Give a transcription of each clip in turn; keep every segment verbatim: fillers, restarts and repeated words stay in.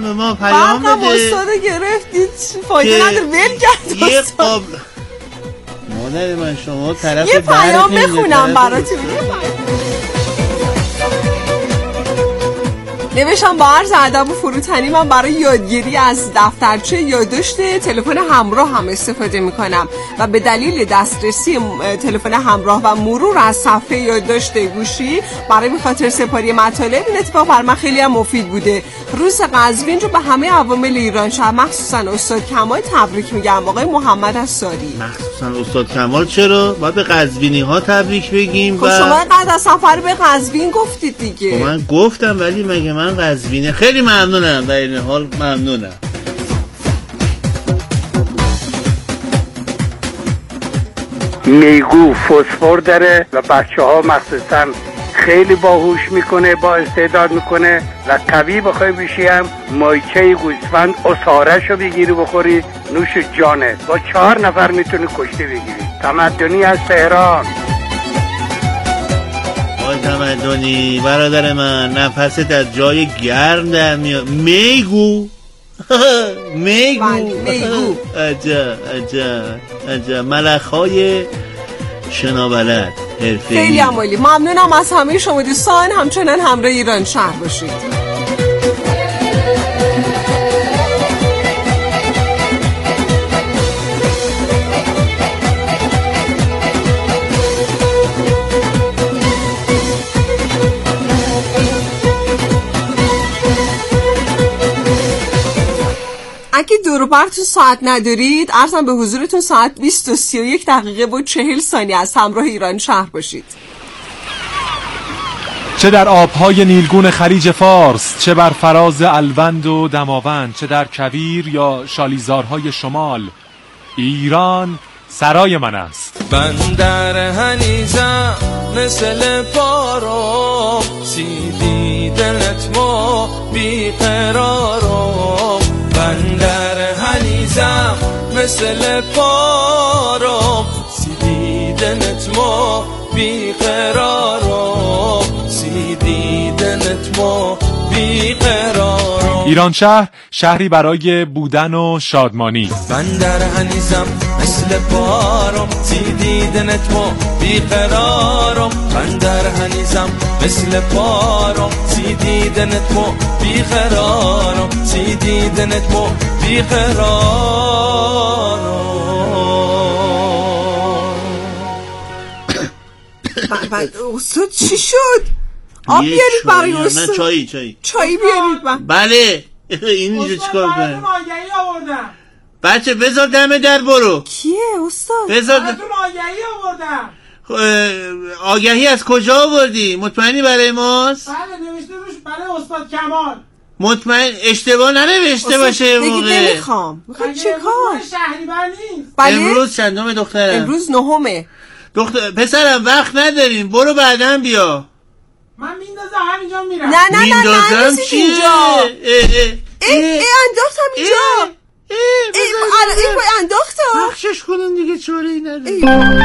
ما پیام بده. استاد گرفتید فایده نداره ول کرد یه قاب مادر من شما طرف یه پیام بخونم براتون. نوشتم با عرض ادب و فروتنی من برای یادگیری از دفترچه یادداشت تلفن همراه هم استفاده میکنم و به دلیل دسترسی تلفن همراه و مرور از صفحه یادداشت گوشی برای به خاطر سپاری مطالب این اتفاق بر من خیلی هم مفید بوده. روز قزوین رو به همه عوامل ایران شهر مخصوصا استاد کمال تبریک میگم. آقای محمد اساری. مخصوصا استاد کمال چرا؟ باید به قزوینی ها تبریک بگیم. خب شما قد از سفر به قزوین گفتید دیگه. خب من گفتم ولی مگه من قزوینه. خیلی ممنونم، در این حال ممنونم. میگو فسفر داره و بچه ها مخصوصا خیلی باهوش میکنه، با استعداد میکنه و قوی بخوای بشی هم مایچه گوسفند اصارش رو بگیری بخوری نوش جانه. با چهار نفر میتونی کشتی بگیری. تمدنی از تهران. آقای تمدنی برادر من نفست از جای گرم در میاد. میگو میگو میگو عجب عجب عجب ملخ‌های شنابلد حرفه‌ای. خیلی عالی. ممنونم از همه شما دوستان. همچنان همراه ایران شهر باشید. اگه دور و برتون ساعت ندارید عرضم به حضورتون ساعت بیست و سی و یک دقیقه و چهل ثانیه از همراه ایران شهر باشید. چه در آبهای نیلگون خلیج فارس، چه بر فراز الوند و دماوند، چه در کویر یا شالیزارهای شمال، ایران سرای من است. من در هنیزم مثل پارو، سیدی دلت ما بیقرارو. من در هنیزم مثل پارو، سیدی دلت ما بیقرارو، سیدی دلت ما بیقرارو. ایران شهر شهری برای بودن و شادمانی. من در هنیزم مثل پارو، سیدی دلت ما بیقرارو. من در هنیزم مثل پارو، سیدی دلت ما بیقرارو، سیدی دلت ما بیقرارو. استاد چی شد؟ آب بیارید برای استاد. نه چایی چایی چایی بیارید. من بله این اینجا چیکار کنم؟ آگهی آوردم بچه بذار دم در برو. کیه استاد؟ بذار براتون آگهی آوردم. آگهی از کجا آوردی؟ مطمئنی برای ماست؟ بله نوشته روش برای استاد کمال. مطمئن اشتباه ننوشته باشه موقع. بگید نمیخوام. میخواد چه کار؟ شهریور نیست. بله؟ امروز چندم دخترم؟ امروز نهمه. دختر پسرم وقت نداریم برو بعداً بیا. من میندازم همینجا میرم. نه نه نه نه میندازم چیه؟ اینجا. ای ای انداختم اینجا. ای ای انداختم. بخشش کنن دیگه چاره نداره.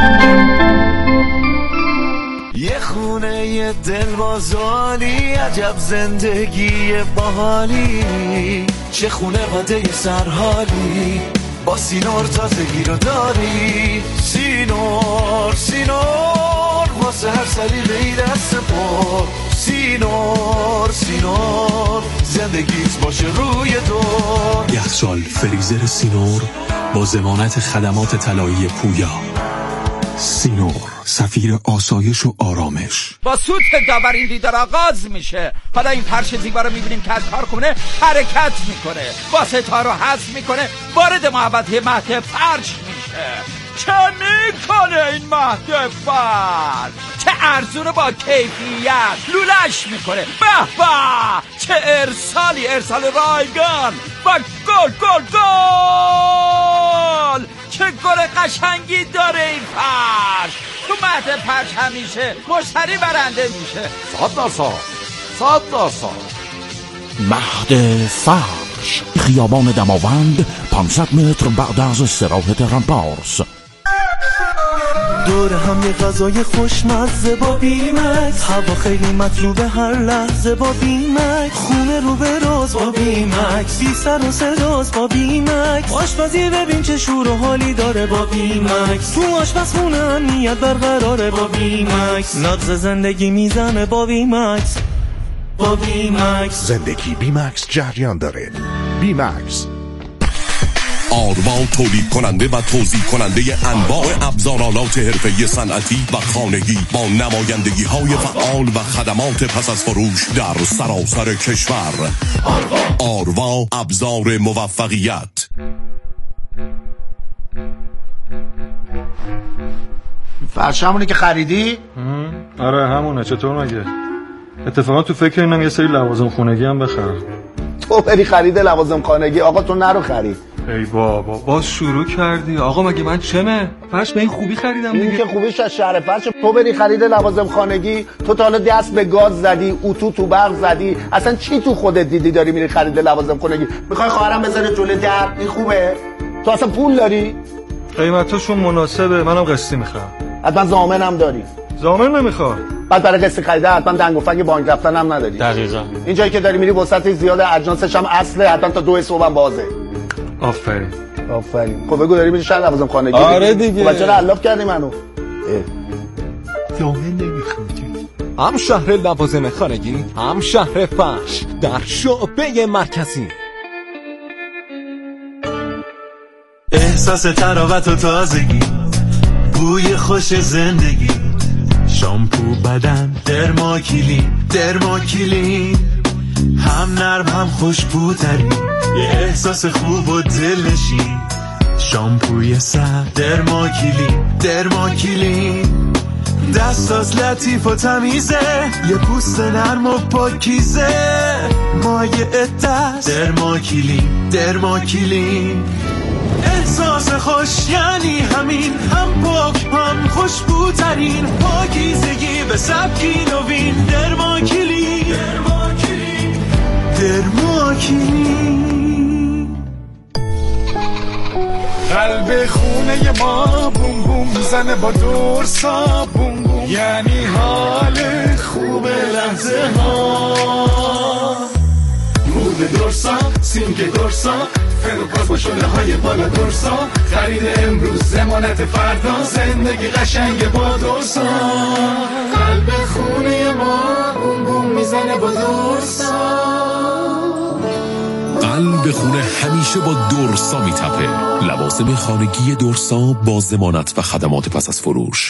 یه خونه یه دل بازالی، عجب زندگی باحالی. چه خونه قده سرحالی، با سینور تازگی رو داری. سینور سینور واسه هر سلیقه‌ای دست پا. سینور سینور زندگیت باشه روی دور. یخچال فریزر سینور با ضمانت خدمات طلایی پویا. سینور سفیر آسایش و آرامش. با سوت داور این دیدار آغاز میشه. حالا این پرش زیبا رو میبینیم که از کارخونه حرکت میکنه، با ستا رو حذف میکنه، وارد محوطه مهد فرش میشه. چه میکنه این مهد فرش؟ چه ارزونه با کیفیت لولش میکنه. به به چه ارسالی، ارسال رایگان و گل گل گل. چه گل قشنگی داره این فرش. تو مهد فرش همیشه مشتری برنده میشه. صد درصد صد درصد. مهد فرش، خیابان دماوند، پانصد متر بعد از استراحت رامپارس. دور هم یه غذای خوشمزه با بیمکس، هوا خیلی مطلوبه هر لحظه با بیمکس، خونه رو به راز با بیمکس، بی سر و صداست با بیمکس، آشپزی ببین چه شور و حالی داره با بیمکس، تو آشپزخونه امنیت برقراره با بیمکس، نبض زندگی میزنه با بیمکس، با بیمکس زندگی بیمکس جریان داره. بیمکس آروا تولید کننده و توزیع کننده انواع ابزارالات حرفه‌ای صنعتی و خانگی با نمایندگی های فعال و خدمات پس از فروش در سراسر کشور. آروا ابزار موفقیت. فرش همونه که خریدی؟ آره همونه. چطور مگه؟ اتفاقا تو فکر اینم یه سری لوازم خونگی هم بخرم. تو بری خرید لوازم خانگی؟ آقا تو نرو خرید. ای بابا باز شروع کردی. آقا مگه من چمه؟ فرش به این خوبی خریدم دیگه. این که خوبیش از شهر فرش. تو بری خرید لوازم خانگی، تو تا حالا دست به گاز زدی، اتو تو برق زدی، اصلا چی تو خودت دیدی داری میری خرید لوازم خانگی؟ میخوای خواهرم بذاره جلوی در؟ این خوبه؟ تو اصلا پول داری؟ قیمتاشون مناسبه، منم قسطی میخوام. حتما ضامنم داری؟ ضامن نمیخوام. بعد برای قسط خریده حتما دنگ و فنگ بانک رفتن هم نداری. دقیقاً. این جایی که داری میری وسط زیاد اجناسش هم اصله، حتما تا دو صبح هم بازه. آفرین. آفرین. خب بگو داری میری شهر لوازم خانگی؟ آره دیگه. خب چرا علاف کردی منو؟ ضامن نمیخوام. هم شهر لوازم خانگی، هم شهر فرش در شعبه مرکزی. احساس تراوت و تازگی، بوی خوش زندگی، شامپو بدن درماکیلین، درماکیلین هم نرم هم خوشبوترین، یه احساس خوب و دلنشین، شامپوی سر درماکیلین، درماکیلین دستاز لطیف و تمیزه، یه پوست نرم و پاکیزه، مایه دست درماکیلین، درماکیلین احساس خوش یعنی همین، هم پاک هم خوشبوترین، پاکیزگی به سبکی نوین، درماکیلین، درماکیلین، درماکیلین. قلب خونه ما بوم بوم میزنه با دورسا بوم بوم، یعنی حال خوب لحظه ها، مود دورسا، سینک دورسا، فروپاس با شده های بالا دورسا، خرید امروز ضمانت فردا، زندگی قشنگ با دورسا. قلب خونه ما بوم بوم میزنه با دورسا، قلب خونه همیشه با دورسا میتپه. لوازم خانگی دورسا با ضمانت و خدمات پس از فروش.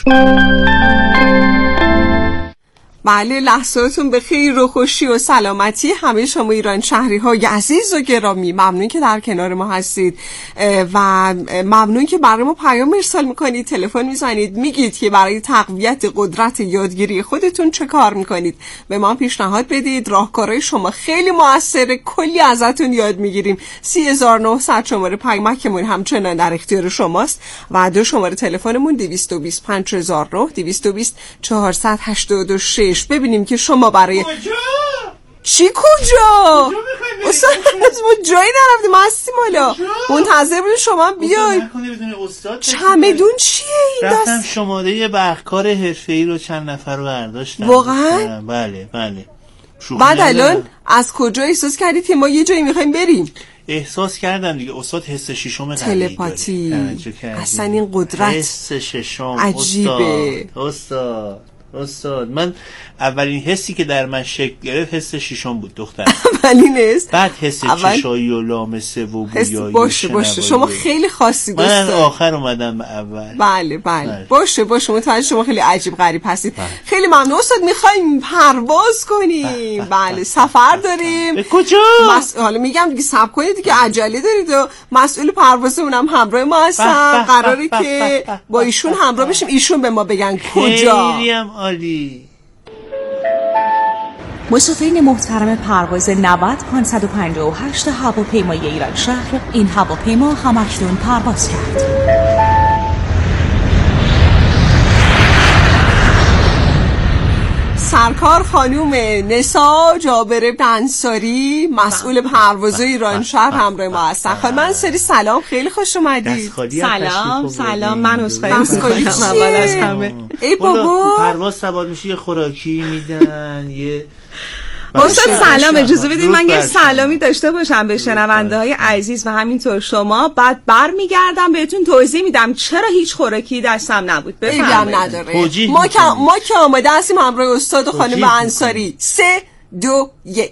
بله لحظاتون به خیر و خوشی و سلامتی همه شما ایران شهری های عزیز و گرامی. ممنون که در کنار ما هستید و ممنون که برای ما پیام ارسال میکنید، تلفن میزنید، میگید که برای تقویت قدرت یادگیری خودتون چه کار میکنید. به ما پیشنهاد بدید، راهکارهای شما خیلی موثره، کلی ازتون یاد میگیریم. سی هزار و نهصد شماره پیامکمون همچنان در اختیار شماست و دو شماره تلفنمون دویست و بیست پنج هزار و نه، دویست و بیست چهارصد هشتاد و شش. ببینیم که شما برای کجا؟ چی کجا؟ استاد از ما جایی نرفتیم، ما هستیم حالا منتظر بودیم شما بیای. چمدون چیه این دست؟ رفتم شماره بخکار حرفه‌ای رو چند نفر رو برداشتم. واقعا؟ بله بله. بعد الان از کجا احساس کردید که ما یه جایی میخوایم بریم؟ احساس کردم دیگه استاد حس ششم تلپاتی. اصلا این قدرت حس ششم عجیبه. استاد استاد استاد من اولین حسی که در من شکل گرفت حس ششم بود دختر. اولین حس؟ بعد حس اول... چشایی و لامسه و بویایی. باشه باشه شما خیلی خاصی من از آخر اومدم به اول. بله بله, بله. باشه باشه متوجه شما خیلی عجیب غریب هستید. بله. خیلی ممنون استاد. میخوایم پرواز کنیم. بله, بله. سفر داریم. به کجا؟ مس... حالا میگم دیگه صبر کنید دیگه، عجله دارید و مسئول پروازمون هم همراه ما هستن. قراره که با ایشون همراه بشیم، ایشون به ما بگن کجا. خیلی هم عالی. مسافرین محترم پرواز نود پانصد و پنجاه و هشت هواپیمای ایران شهر، این هواپیما همکنون پرواز کرد. سرکار خانوم نسا جابر ابن انصاری مسئول پروازهای ایران شهر همراه ما هستن. خانم انصاری سلام، خیلی خوش اومدید. سلام سلام، من اسخای می‌کنم اول از همه. ای بابا پرواز سوار میشی، یه خوراکی میدن، یه استاد سلام. اجازه بدید من یه سلامی داشته باشم به شنونده های عزیز و همینطور شما، بعد برمیگردم بهتون توضیح میدم چرا هیچ خوراکی دستم نبود. بفرمایید. نداره. ما که ما که آماده هستیم همراه استاد و خانم انصاری. سه دو یک.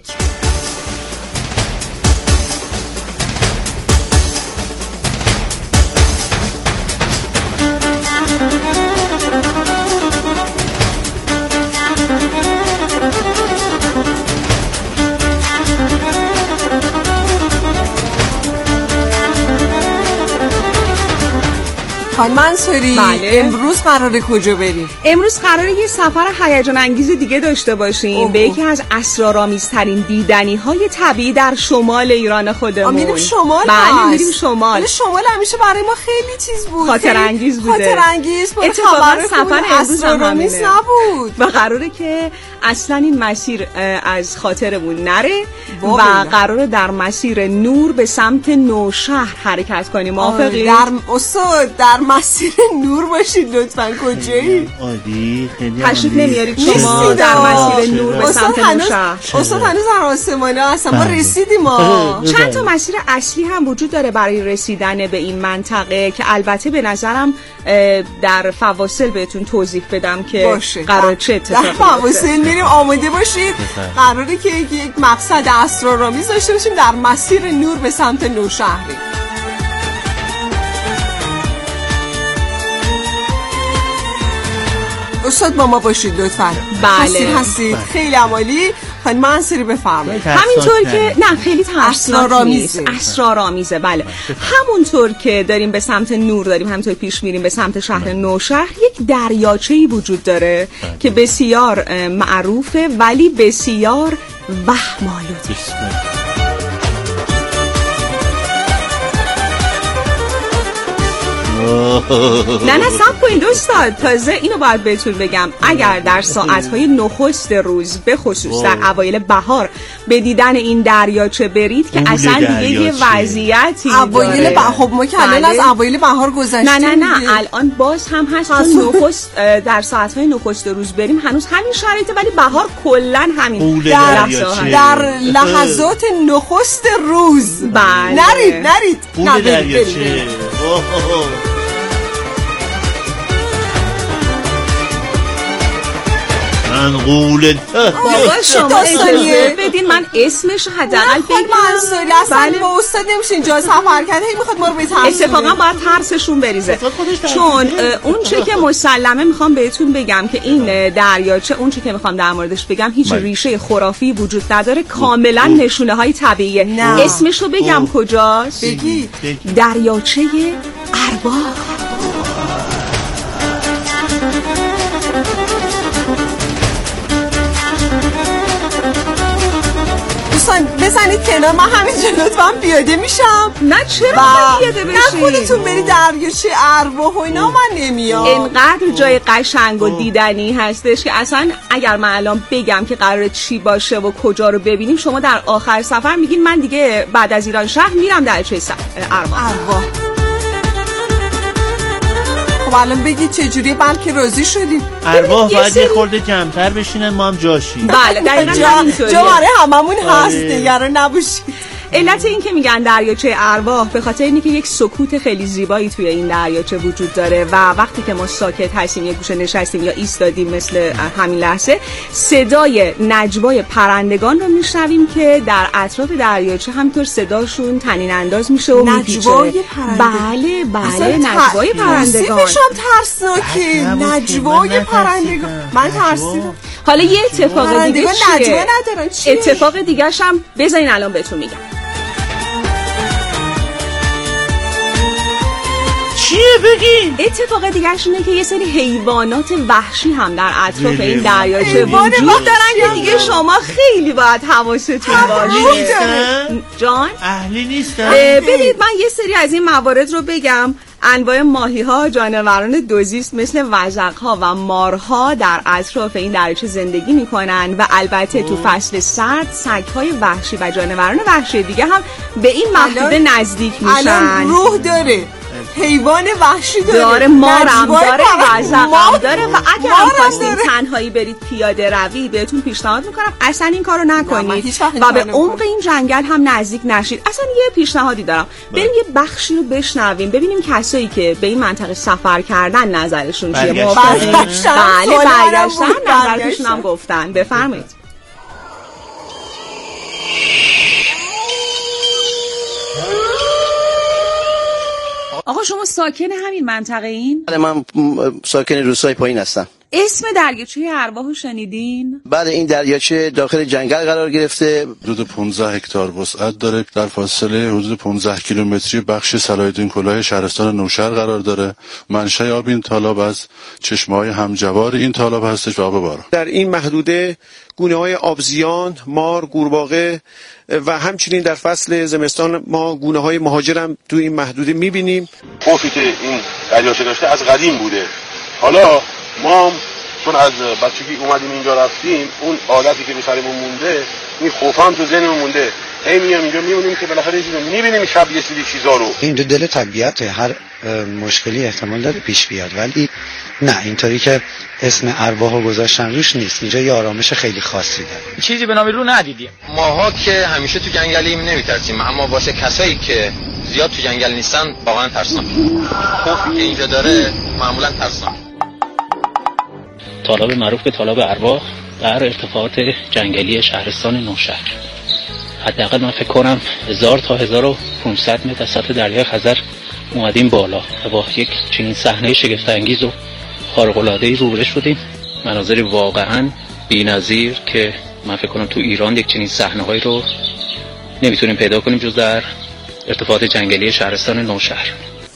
خانم انصاری بله. امروز قراره کجا بریم؟ امروز قراره یه سفر هیجان انگیز دیگه داشته باشیم اوه. به یکی از اسرارآمیزترین دیدنی های طبیعی در شمال ایران خودمون. میریم شمال؟ بله میریم شمال. شمال همیشه برای ما خیلی چیز بود، خاطر انگیز بوده. خاطر انگیز بود. اتفاقا سفر امروز اسرارآمیز نبود و قراره که اصلا این مسیر از خاطرمون نره و قراره در مسیر نور به سمت نوشهر حرکت کنیم. موافقی؟ در استاد در مسیر نور باشید لطفاً. کجایی؟ عادی خیلی تشریف نمیارید شما در مسیر نور به سمت نوشهر؟ استاد هنوز در آسمانه هستن، ما رسیدیم. ما چند تا مسیر اصلی هم وجود داره برای رسیدن به این منطقه که البته به نظرم در فواصل بهتون توضیح بدم که قرار چه اتفاقی بیفته. در فواصل میریم، آماده باشید. قراره که یک مقصد اسرارآمیز داشته باشیم در مسیر نور به سمت نوشهری. استاد با ما باشید لطفاً. بله هستید. خیلی عالی. خانم انصاری بفرمایید. همینطور که نه خیلی ترسناک نیست، اسرارآمیزه. بله همونطور که داریم به سمت نور داریم همینطور پیش میریم به سمت شهر نوشهر، یک دریاچه‌ای وجود داره که بسیار معروفه ولی بسیار وهم‌آلوده. نه نه صبر کنید استاد، تازه اینو باید بهتون بگم اگر در ساعتهای نخست روز به خصوص در اوایل بهار به دیدن این دریاچه برید که اصلا دیگه یه وضعیتی اوایل بهار ما که الان از اوایل بهار گذشتیم. نه نه نه الان باز هم هست تو نخست در ساعتهای نخست روز بریم هنوز همین شرایطه، ولی بهار کلا همین در, در لحظات نخست روز. بله نرید نرید اون دریاچه. منقول بابا شما اجازه بدین من اسمش حداقل بگم. منصوری اصلا با استاد نمیشه اینجا سفر کرده، هی میخواد ما رو بترسونه. اتفاقا باید ترسشون بریزه، چون اون چه که مسلمه میخوام بهتون بگم که این دریاچه اون چه که میخوام در موردش بگم هیچ ریشه خرافی وجود نداره، کاملا نشونه های طبیعیه. اسمش رو بگم کجاست؟ بگی. دریاچه ارواح. بزنید کنار، من همینجا لطفاً پیاده میشم. نه چرا با... پیاده بشید؟ نه خودتون برید دریاچه ارواح و اینا، من نمیام. اینقدر جای قشنگ و دیدنی هستش که اصلا اگر من الان بگم که قراره چی باشه و کجا رو ببینیم شما در آخر سفر میگین من دیگه بعد از ایران شهر میرم دریاچه ارواح. ارواح خب الان بگید چجوری، بلکه راضی شدیم. ارواح باید یه خورده کمتر بشینن ما هم جاشیم. بله دقیقاً همینطوریه. جا برای هممون هست، نگران نباشید. علت این که میگن دریاچه ارواح به خاطر اینه که یک سکوت خیلی زیبایی توی این دریاچه وجود داره و وقتی که ما ساکت هستیم، یه گوشه نشستیم یا ایستادیم مثل همین لحظه، صدای نجوای پرندگان رو میشنویم که در اطراف دریاچه همینطور صداشون طنین انداز میشه و میپیچه. نجوای پرندگان؟ بله بله نجوای پرندگان. توصیفش هم ترسناکه. نجوای پرندگان من ترسیدم. حالا یه اتفاق دیگه چیه؟ اتفاق دیگه هم بذارین الان بهتون میگم. چیه بگین؟ اتفاق دیگرش اینه که یه سری حیوانات وحشی هم در اطراف این دریاچه وجود دارن که دیگه شما خیلی باید حواستون باشه. جان؟ اهلی نیستن؟ ببینید من یه سری از این موارد رو بگم. انواع ماهی‌ها، جانوران دوزیست مثل وزغ‌ها و مارها در اطراف این دریاچه زندگی می‌کنن و البته تو فصل سرد سگ‌های وحشی و جانوران وحشی دیگه هم به این محدوده نزدیک میشن. الان روح داره، حیوان وحشی داره، داره، مارم داره، وزغم داره و اگر هم خواستین تنهایی برید پیاده روی بهتون پیشنهاد میکنم اصلا این کارو نکنید و به عمق این جنگل هم نزدیک نشید. اصلا یه پیشنهادی دارم، بریم یه بخشی رو بشنویم ببینیم کسایی که به این منطقه سفر کردن نظرشون چیه. برگشتن بله برگشتن نظرشون هم گفتن. بفرمایید. آقا شما ساکن همین منطقه این؟ بله من ساکن روستای پایین هستم. اسم دریاچه ارواح شنیدین؟ بعد این دریاچه داخل جنگل قرار گرفته، حدود پانزده هکتار وسعت داره، در فاصله حدود پانزده کیلومتری بخش صلاح‌الدین کلاه شهرستان نوشهر قرار داره. منشأ آب این تالاب از چشمه‌های همجوار این تالاب هستش و آب باران. در این محدوده گونه‌های آبزیان، مار، قورباغه و همچنین در فصل زمستان ما گونه‌های مهاجر هم تو این محدوده می‌بینیم. خوفی که این دریاچه داشته از قدیم بوده. حالا ما چون از بچگی اومدیم اینجا رفتیم، اون عادتی که به سرمون مونده، این خوف هم تو ذهنمون مونده. هی میام اینجا میمونیم که بالاخره می‌بینیم شب یه سری چیزا رو. این دو دل طبیعت، هر مشکلی احتمال داره پیش بیاد، ولی نه اینطوری که اسم ارواحو گذاشتن روش نیست. اینجا یه آرامش خیلی خاصی داره. چیزی به نام رو ندیدیم. ماها که همیشه تو جنگلیم نمیترسیم، اما واسه کسایی که زیاد تو جنگل نیستن واقعا ترسناک. خوفی که اینجا داره معمولا ترسناک. تالاب معروف به تالاب ارواح در ارتفاعات جنگلی شهرستان نوشهر. حداقل من فکر کنم هزار تا هزار و پانصد متر از سطح دریای خزر اومدیم بالا و با یک چنین صحنه شگفت انگیز و خارق العاده روبرو شدیم. مناظری واقعا بی‌نظیر که من فکر کنم تو ایران یک چنین صحنه‌هایی رو نمیتونیم پیدا کنیم جز در ارتفاعات جنگلی شهرستان نوشهر.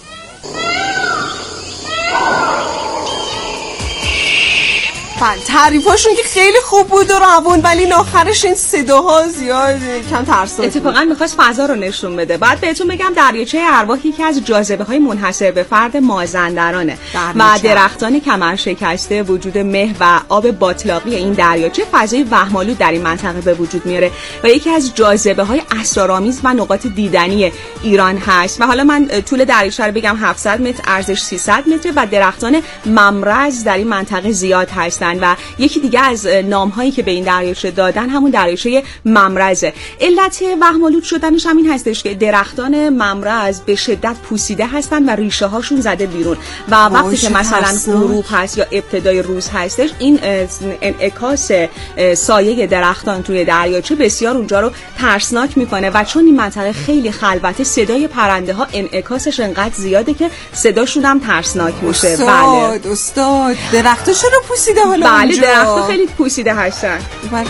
تعریفاشون که خیلی خوب بود و روون، ولی این آخرش این صداها زیاد کم ترسناک. اتفاقا میخواست فضا رو نشون بده. بعد بهتون بگم دریاچه ارواح یکی از جاذبه‌های منحصر به فرد مازندرانه و درختان کمر شکسته، وجود مه و آب باطلاقی این دریاچه فضای وهم‌آلود در این منطقه به وجود میاره و یکی از جاذبه‌های اسرارآمیز و نقاط دیدنی ایران هست. و حالا من طول دریاچه رو بگم هفتصد متر، عرضش سیصد متر و درختان ممرز در این منطقه زیاد هستن و یکی دیگه از نام‌هایی که به این دریاچه دادن همون دریاچه ممرزه. علت وهم‌آلود شدنش همین هستش که درختان ممرز به شدت پوسیده هستن و ریشه هاشون زده بیرون و وقتی که مثلا غروب هست یا ابتدای روز هستش این انعکاس سایه درختان توی دریاچه بسیار اونجا رو ترسناک میکنه و چون این منطقه خیلی خلوته صدای پرنده ها انعکاسش انقدر زیاده که صداشون هم ترسناک میشه. استاد بله استاد درختاشو رو پوسیده حالا بله درخت‌ها خیلی پوسیده هستن. بله.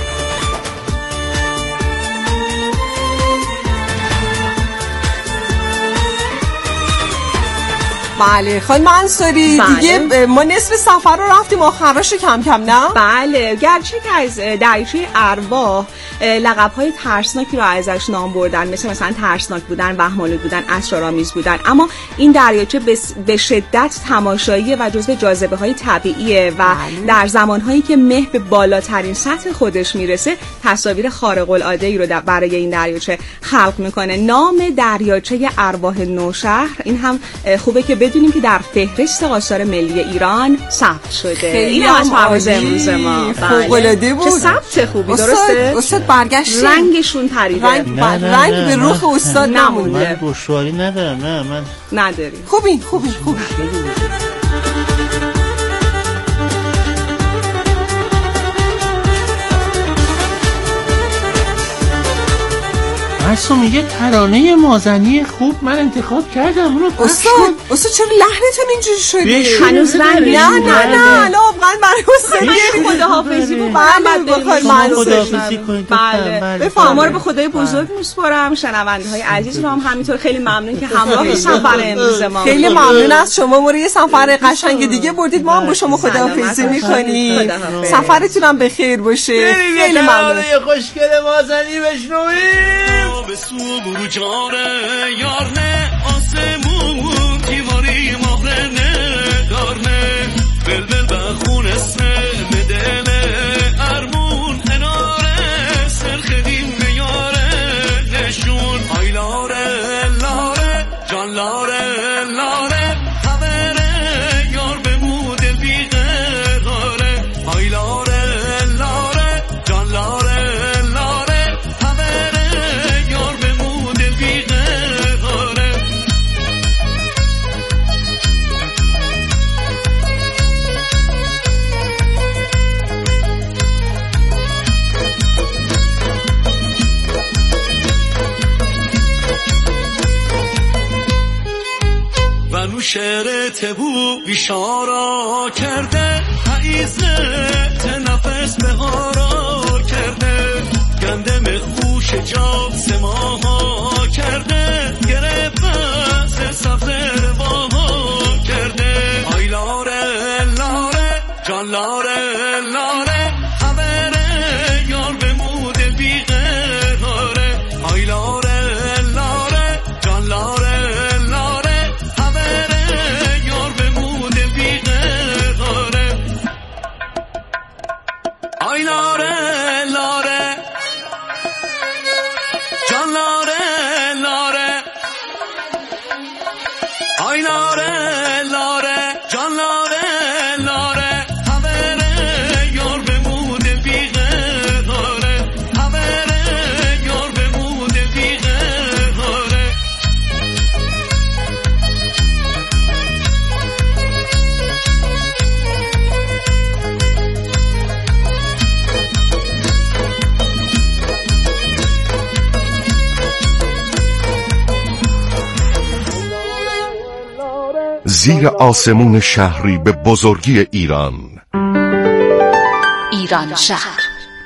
بله خانم منصوری بله. دیگه ما نصف سفر رو رفتیم آخرش کم کم نه؟ بله گرچه که از دریاچه ارواح لقب‌های ترسناکی رو ازش نام بردن، مثل مثلا ترسناک بودن، وهم‌آلود بودن، اسرارآمیز بودن، اما این دریاچه به شدت تماشاییه و جزو جاذبه‌های طبیعیه و بله. در زمانهایی که مه به بالاترین سطح خودش میرسه تصاویر خارق العاده‌ای رو برای این دریاچه خلق میکنه. نام دریاچه ارواح نوشهر این هم خوبه که بدونیم که در فهرست آثار ملی ایران ثبت شده. این از پرواز امروز ما فوق‌العاده بود. چه ثبت خوبی درسته؟ استاد برگشت رنگشون پریده. رنگ, رنگ, رنگ به روح استاد نمونده. من دشواری ندارم. نه من نداری. خوبی خوبی خوبی. معصوم یه ترانه مازنی خوب من انتخاب کردم اونو استاد استاد چرا لحنتون اینجوری شده؟ هنوز رنگ نه نه نه نه واقعا برای استاد من خداحافظی بود بعد بخواید خداحافظی کنید. بله شما رو به خدای بزرگ میسپارم. شنونده های عزیز رو هم همینطور خیلی ممنون که همراه سفر امروز ما. خیلی ممنون از شما. ما رو یه سفر قشنگ دیگه بردید، ما هم با شما خداحافظی میکنیم. سفرتون هم بخیر باشه. خیلی ممنون. خوشگل مازنی بشنویم به سو برو جاره یار نه آسمون تیماری لاره لاره خبره یار بمود بیقراره آی لاره لاره جان لاره لاره خبره یار بمود بیقراره و نو شعر تبو بیشارا کرده حیزت نفس به هارا کرده گندم خوش جاب سماها کرده گرفت بس سفر باها کرده آی لاره لاره جان لاره لاره خبره یار بمود بیقراره آی لاره لاره جان لاره لاره خبره یار بمود بیقراره آی لاره لاره جان لاره لاره آی لاره لاره جان لاره لاره خبره یار بمود بیقراره خبره یار بمود بیقراره زیر آسمون شهری به بزرگی ایران، ایران شهر.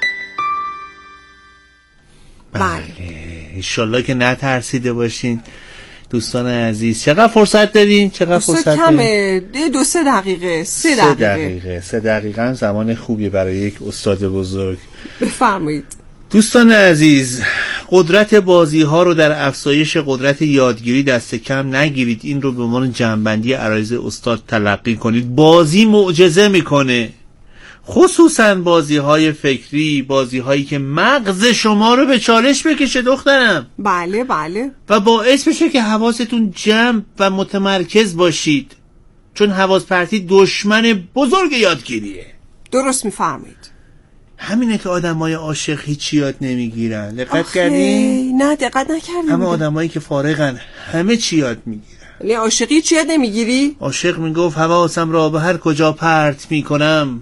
بله انشالله که نترسیده باشین دوستان عزیز. چقدر فرصت دارین؟ چقدر فرصت کمه؟ دو سه دقیقه سه دقیقه. سه دقیقه سه دقیقه هم زمان خوبیه برای یک استاد بزرگ. بفرمایید دوستان عزیز، قدرت بازی ها رو در افزایش قدرت یادگیری دست کم نگیرید. این رو به عنوان جنبندی عرایض استاد تلقی کنید. بازی معجزه میکنه، خصوصا بازی های فکری، بازی هایی که مغز شما رو به چالش بکشه دخترم. بله بله. و باعث بشه که حواستون جمع و متمرکز باشید، چون حواس پرتی دشمن بزرگ یادگیریه. درست میفرمایید. همینه که آدمای عاشق هیچ یاد نمیگیرن. دقت کردین؟ نه دقت نکردم. همه آدمایی که فارغن همه چی یاد میگیرن. یعنی عاشقی چی یاد نمیگیری؟ عاشق میگفت حواسم را به هر کجا پرت میکنم،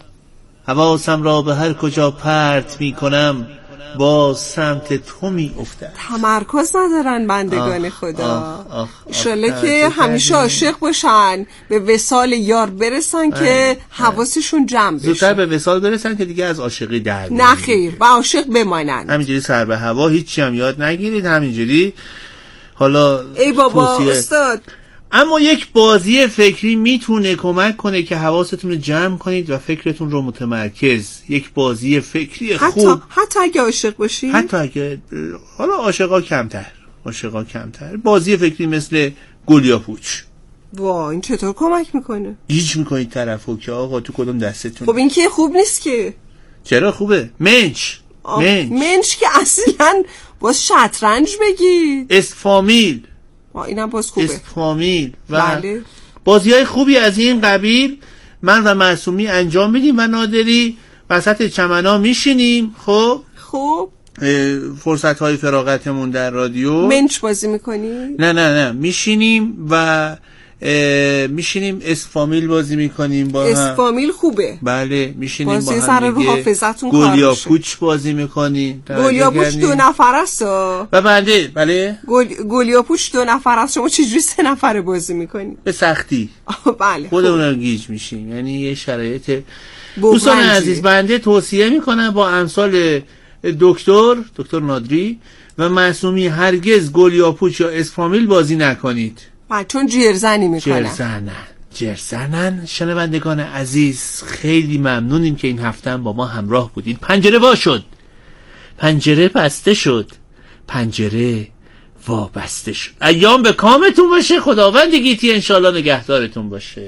حواسم را به هر کجا پرت میکنم، باز سمت تو میافتم. تمرکز ندارن بندگان خدا. انشالله که کردیم. همیشه عاشق باشن، به وصال یار برسن که حواسشون جمع بشه. زودتر به وصال برسن که دیگه از عاشقی در بیان. نه خیر، و عاشق بمانن. همینجوری سر به هوا هیچی هم یاد نگیرید. همینجوری حالا ای بابا توصیه. استاد، اما یک بازی فکری میتونه کمک کنه که حواستون رو جمع کنید و فکرتون رو متمرکز. یک بازی فکری حتی خوب، حتی اگه عاشق باشی، حتی اگه حالا عاشقا کمتر، عاشقا کمتر، بازی فکری مثل گل یا پوچ. وا این چطور کمک میکنه؟ گیج میکنید طرفو که آقا تو کدوم دستتون. خب این که خوب نیست که. چرا خوبه؟ منچ منچ منچ که اصلا باز شطرنج بگید. اسفامیل، اینم باز خوبه. اسفامیل و بله. بازی های خوبی از این قبیل من و معصومی انجام میدیم و نادری وسط چمنا میشینیم. خب خب فرصت های فراغتمون در رادیو منچ بازی میکنی؟ نه نه نه میشینیم و میشینیم اسفامیل بازی میکنیم با هم. اسفامیل خوبه. بله میشینیم با هم سر رو حافظتون کار گل یا پوچ بازی میکنیم. گل یا پوچ دو نفر است و بنده بله گل یا پوچ دو نفر است. شما چجوری سه نفره بازی میکنی؟ به سختی. بله خودمون رو گیج میشیم. یعنی یه شرایط. دوستان عزیز بنده توصیه میکنم با امثال دکتر دکتر نادری و معصومی هرگز گل یا پوچ یا اسفامیل بازی نکنید. چون جرزنی میکنن. جرزنن جرزنن. شنوندگان عزیز خیلی ممنونیم که این هفته هم با ما همراه بودید. پنجره وا شد، پنجره بسته شد، پنجره وابسته شد. ایام به کامتون باشه. خداوند گیتی انشالله نگهدارتون باشه.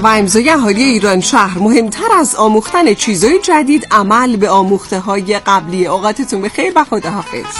و امضای اهالی ایران شهر مهمتر از آموختن چیزهای جدید عمل به آموخته های قبلی. اوقاتتون بخیر و خداحافظ.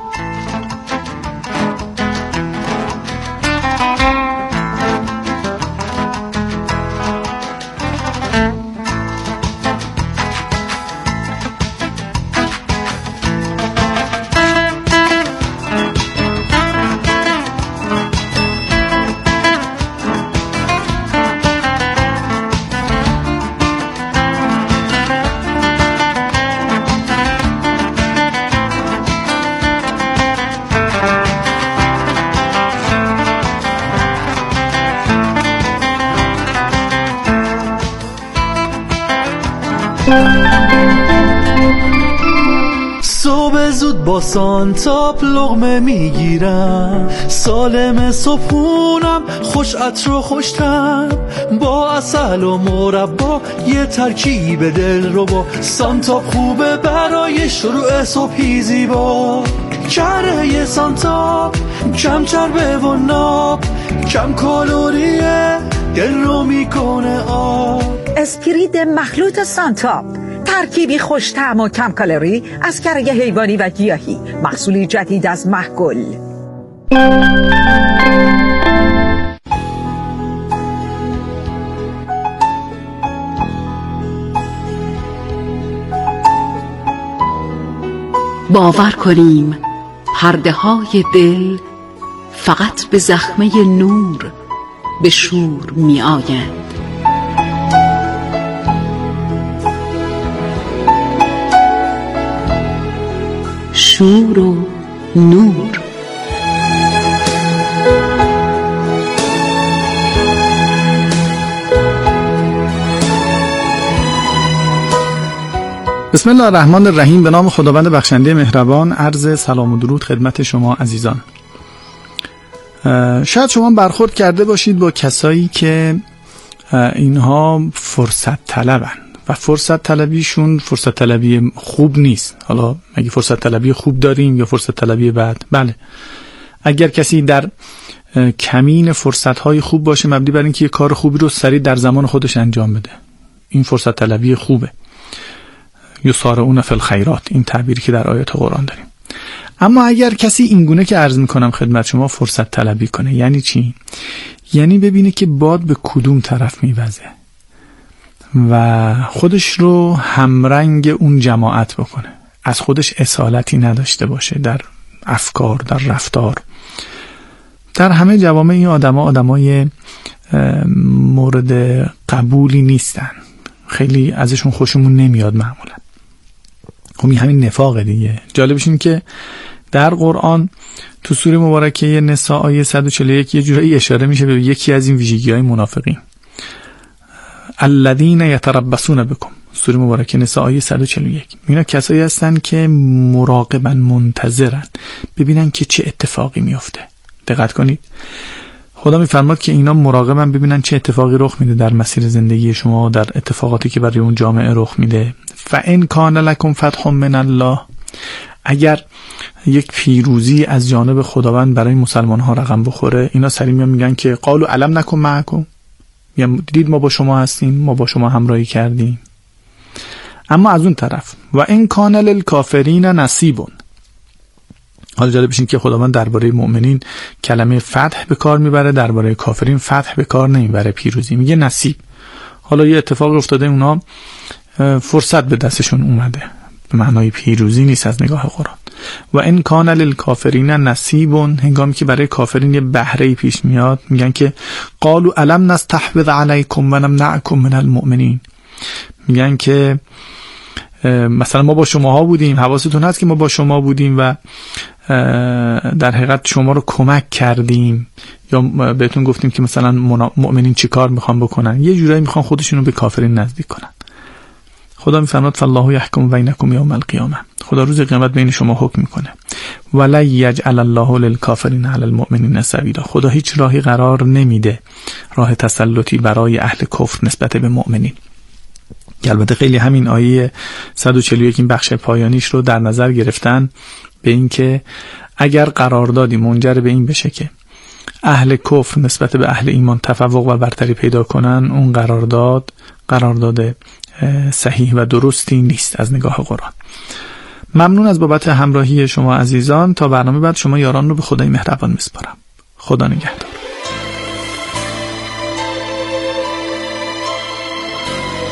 صبح زود با سانتاپ لقمه میگیرم، سالم صبحونم خوش عطر و خوشتم، با عسل و مربا یه ترکیب دل رو با سانتاپ خوبه برای شروع صبحی زیبا. کره سانتاپ کم چربه و ناب، کم کالریه دل رو میکنه آب. اسپرید مخلوط سانتاپ، ترکیبی خوش طعم و کم کالری از کره حیوانی و گیاهی، محصولی جدید از محگل. باور کنیم پرده های دل فقط به زخمه نور به شور می آیند. شور و نور. بسم الله الرحمن الرحیم. به نام خداوند بخشنده مهربان. عرض سلام و درود خدمت شما عزیزان. شاید شما برخورد کرده باشید با کسایی که اینها فرصت طلبن و فرصت طلبیشون فرصت طلبی خوب نیست. حالا مگه فرصت طلبی خوب داریم یا فرصت طلبی بد؟ بله، اگر کسی در کمین فرصت های خوب باشه مبنی بر اینکه یه کار خوبی رو سریع در زمان خودش انجام بده، این فرصت طلبی خوبه. یسارعون فی الخیرات، این تعبیری که در آیات قرآن داریم. اما اگر کسی اینگونه که عرض میکنم خدمت شما فرصت طلبی کنه، یعنی چی؟ یعنی ببینه که باد به کدوم طرف میوزه و خودش رو همرنگ اون جماعت بکنه، از خودش اصالتی نداشته باشه در افکار، در رفتار. در همه جوامع این آدم ها آدم های مورد قبولی نیستن، خیلی ازشون خوشمون نمیاد معمولا. خب این همین نفاقه دیگه. جالبش این که در قرآن تو سوره مبارکه نساء آیه صد و چهل و یک یه جورایی اشاره میشه به یکی از این ویژگی های منافقین. الذین یتربصون بکم، سوره مبارکه نساء آیه صد و چهل و یک. اینا کسایی هستن که مراقبن، منتظرن ببینن که چه اتفاقی میفته. دقت کنید، خدا میفرماد که اینا مراقبن ببینن چه اتفاقی رخ میده در مسیر زندگی شما، در اتفاقاتی که برای اون جامعه رخ میده. فَإِنْ کَانَ لَكُمْ فَتْحٌ مِنَ اللَّهِ، اگر یک پیروزی از جانب خداوند برای مسلمان ها رقم بخوره، اینا سریع میان میگن که قالوا الم نکن معکم، یا دیدید ما با شما هستیم، ما با شما همراهی کردیم. اما از اون طرف و این کان للکافرین نصیب. حالا جالب بشین که خداوند درباره مؤمنین کلمه فتح به کار میبره، درباره کافرین فتح به کار نمیبره، پیروزی میگه نصیب. حالا یه اتفاق افتاده، اونا فرصت به دستشون اومده، به معنای پیروزی نیست از نگاه قرآن. و این کان للکافرین نصیب، هنگامی که برای کافرین یه بهره پیش میاد میگن که قالوا الم نستحوذ علیکم و نمنعکم من المؤمنین، میگن که مثلا ما با شماها بودیم، حواستون هست که ما با شما بودیم و در حقیقت شما رو کمک کردیم، یا بهتون گفتیم که مثلا مؤمنین چی کار میخوان بکنن، یه جورایی میخوان خودشون رو به کافرین نزدیک کنن. خدا میفرماد فالله یحکم بینکم یوم القیامه، خدا روز قیامت بین شما حکم میکنه. ولا یجعل الله للکافرین علی المؤمنین سبیلا، خدا هیچ راهی قرار نمیده، راه تسلطی برای اهل کفر نسبت به مؤمنین. البته خیلی همین آیه صد و چهل و یک این بخش پایانیش رو در نظر گرفتن به این که اگر قراردادی منجر به این بشه که اهل کفر نسبت به اهل ایمان تفوق و برتری پیدا کنن، اون قرارداد قرارداد صحیح و درستی نیست از نگاه قرآن. ممنون از بابت همراهی شما عزیزان. تا برنامه بعد شما یاران رو به خدای مهربان میسپارم. خدا نگهدار.